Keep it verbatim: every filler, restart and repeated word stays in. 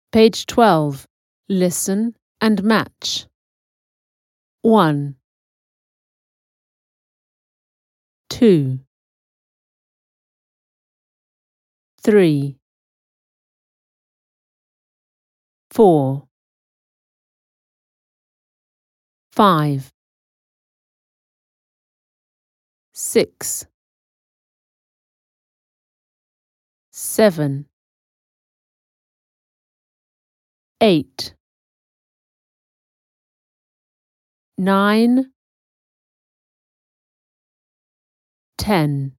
Page twelve. Listen and match. one, two, three, four, five, six, seven, eight, nine, ten.